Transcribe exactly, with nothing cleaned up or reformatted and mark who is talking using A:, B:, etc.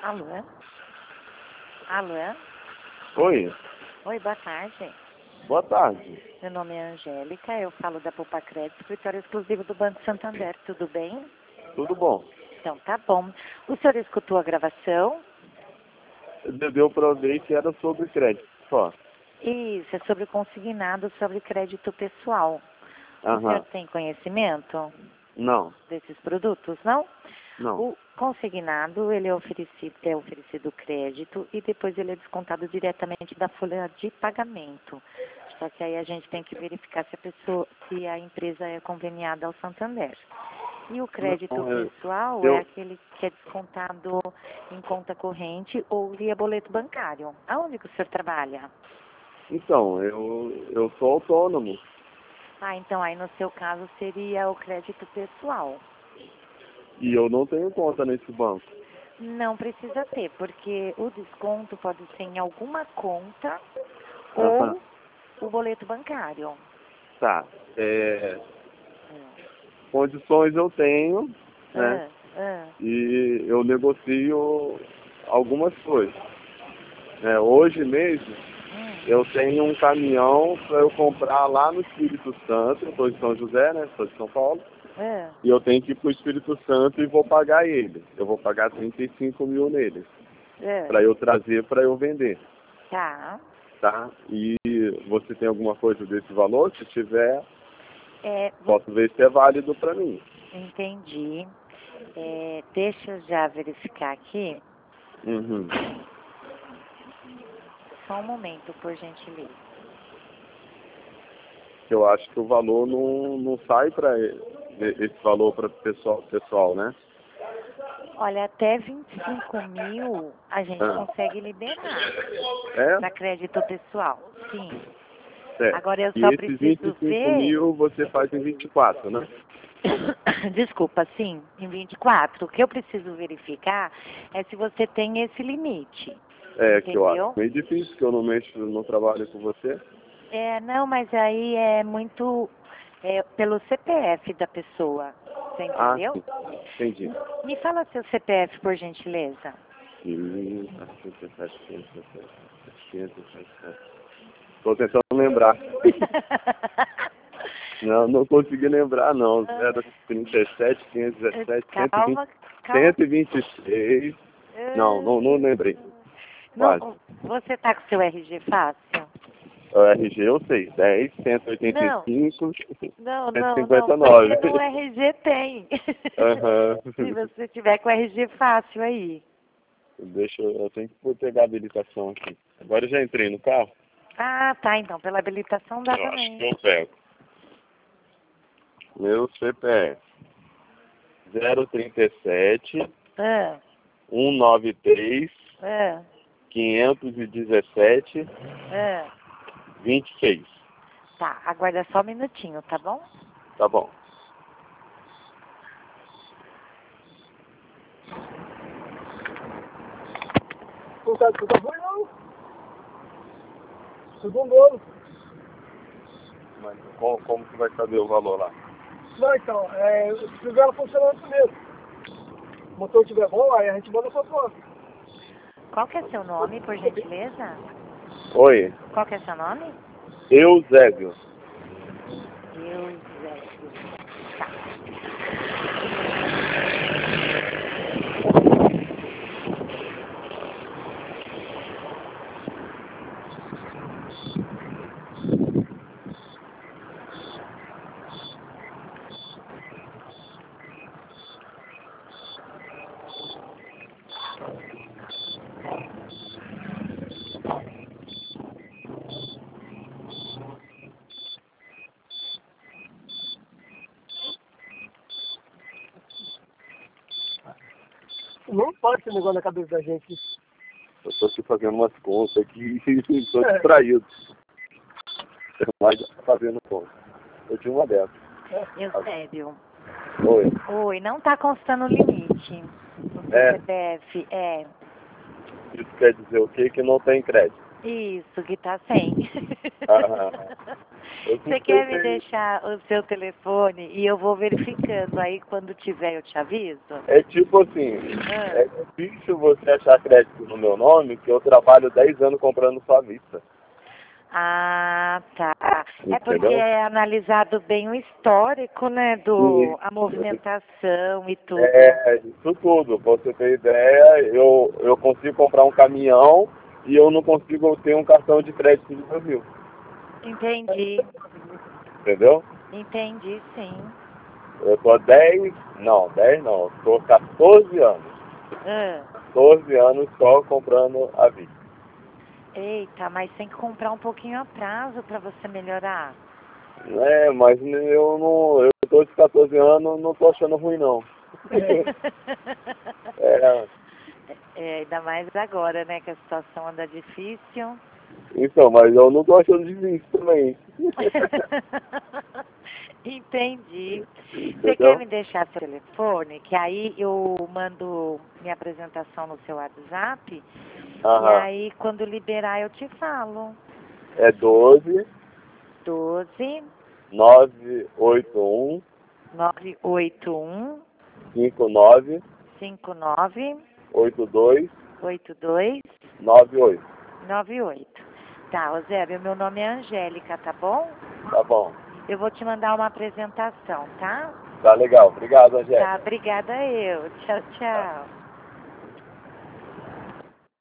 A: Alô? Alô?
B: Oi,
A: Oi, boa tarde.
B: boa tarde.
A: Meu nome é Angélica, eu falo da Poupa Crédito, escritório exclusivo do Banco Santander, tudo bem?
B: Tudo bom?
A: Então, tá bom. O senhor escutou a gravação?
B: Deu para ver que era sobre crédito só.
A: Isso, é sobre consignado, sobre crédito pessoal. O senhor
B: Aham.
A: tem conhecimento
B: Não,
A: desses produtos, não?
B: não.
A: O consignado, ele é oferecido, é oferecido crédito e depois ele é descontado diretamente da folha de pagamento. Só que aí a gente tem que verificar se a pessoa, se a empresa é conveniada ao Santander. E o crédito
B: Não, eu,
A: pessoal é
B: eu-
A: aquele que é descontado em conta corrente ou via boleto bancário. Aonde que o senhor trabalha?
B: então, eu, eu sou autônomo.
A: Ah, então aí no seu caso seria o crédito pessoal.
B: E eu não tenho conta nesse banco.
A: Não precisa ter, porque o desconto pode ser em alguma conta
B: Aham.
A: ou o boleto bancário.
B: Tá. É, condições eu tenho, né?
A: Ah, ah,
B: E eu negocio algumas coisas. É, hoje mesmo,
A: hum,
B: eu tenho um caminhão para eu comprar lá no Espírito Santo. Eu estou em São José, né? Estou de São Paulo.
A: ah,
B: E eu tenho que ir para o Espírito Santo e vou pagar ele. Eu vou pagar trinta e cinco mil nele,
A: ah.
B: para eu trazer para eu vender,
A: Tá.
B: tá? E você tem alguma coisa desse valor? Se tiver,
A: É, vo-
B: posso ver se é válido para mim.
A: entendi. É, deixa eu já verificar aqui.
B: Uhum.
A: Só um momento, por gentileza.
B: Eu acho que o valor não, não sai para esse valor para pessoal, pessoal, né?
A: Olha, até vinte e cinco mil a gente
B: Ah.
A: consegue liberar
B: É?
A: para crédito pessoal. Sim.
B: É.
A: Agora eu
B: E
A: só
B: esses vinte
A: preciso
B: e cinco
A: ver.
B: mil você faz em vinte e quatro, né?
A: Desculpa, sim, em vinte e quatro. O que eu preciso verificar é se você tem esse limite.
B: É, que eu acho
A: Entendeu?
B: meio difícil, que eu não mexo, não trabalho com você.
A: É, não, mas aí é muito é, pelo C P F da pessoa. Você
B: Ah,
A: entendeu?
B: sim. Entendi.
A: Me fala seu C P F, por gentileza.
B: Estou tentando lembrar. Não, não consegui lembrar, não. zero trinta e sete, quinhentos e dezessete, cento e vinte,
A: Calma, calma.
B: cento e vinte e seis. Não, não, não lembrei. Quase.
A: Não, você tá com seu R G fácil?
B: O R G eu sei. dez, cento e oitenta e
A: Não,
B: cinco,
A: não,
B: cento e
A: não, não,
B: cinquenta e nove.
A: porque no R G tem.
B: Aham.
A: Se você tiver com o R G fácil aí.
B: Deixa eu, eu tenho que pegar a habilitação aqui. Agora eu já entrei no carro.
A: Ah, tá, então, pela habilitação dá
B: Eu acho
A: também.
B: que eu pego. Meu C P F. zero trinta e sete,
A: Ah,
B: cento e noventa e três,
A: ah,
B: quinhentos e dezessete,
A: ah.
B: vinte e seis.
A: Tá, aguarda só um minutinho, tá bom?
B: Tá bom.
C: Não tá, não tá ruim, não. Segundo ano.
B: Mas como, como que vai saber o valor lá?
C: Não, então, é, se ela funcionando primeiro. O motor estiver bom, aí a gente manda pra fora.
A: Qual que é seu nome, por gentileza?
B: Oi,
A: Qual que é seu nome?
B: Eusébio.
A: Eusébio. Tá.
C: Não pode esse negócio na cabeça da gente.
B: Eu tô aqui fazendo umas contas aqui e tô
C: É.
B: distraído. Mas já tá fazendo conta. Eu tinha uma dessas.
A: Eusébio.
B: Oi.
A: Oi, não tá constando o limite no seu
B: É.
A: C P F. É.
B: Isso quer dizer o quê? Que não tem crédito.
A: Isso, que tá sem.
B: Aham. Eu
A: Você quer me
B: sustentei.
A: deixar o seu telefone e eu vou verificando. Aí quando tiver eu te aviso?
B: É tipo assim,
A: Ah.
B: é difícil você achar crédito no meu nome, que eu trabalho dez anos comprando sua vista.
A: Ah, tá. É porque
B: Entendeu?
A: é analisado bem o histórico, né, do a movimentação e tudo.
B: É, isso tudo. Pra você ter ideia, eu, eu consigo comprar um caminhão e eu não consigo ter um cartão de crédito no Brasil.
A: Entendi.
B: Entendeu?
A: Entendi, sim.
B: Eu tô há dez, não, dez não, eu tô quatorze anos.
A: Ah.
B: quatorze anos só comprando a vista.
A: Eita, mas tem que comprar um pouquinho a prazo para você melhorar.
B: É, mas eu não, eu tô de quatorze anos, não tô achando ruim não. É,
A: É, ainda mais agora, né, que a situação anda difícil.
B: então, mas eu não tô achando difícil também.
A: Entendi. Você quer
B: Entendeu?
A: me deixar seu telefone? Que aí eu mando minha apresentação no seu WhatsApp. E
B: Aham.
A: aí, quando liberar, eu te falo.
B: É doze,
A: doze,
B: nove oito um,
A: nove oito um,
B: cinco nove,
A: cinco nove,
B: oito dois,
A: oito dois,
B: nove oito.
A: nove oito. Tá, Eusébio, meu nome é Angélica, tá bom?
B: Tá bom.
A: Eu vou te mandar uma apresentação, tá?
B: Tá legal. Obrigado, Angélica.
A: Tá, obrigada eu. Tchau, tchau.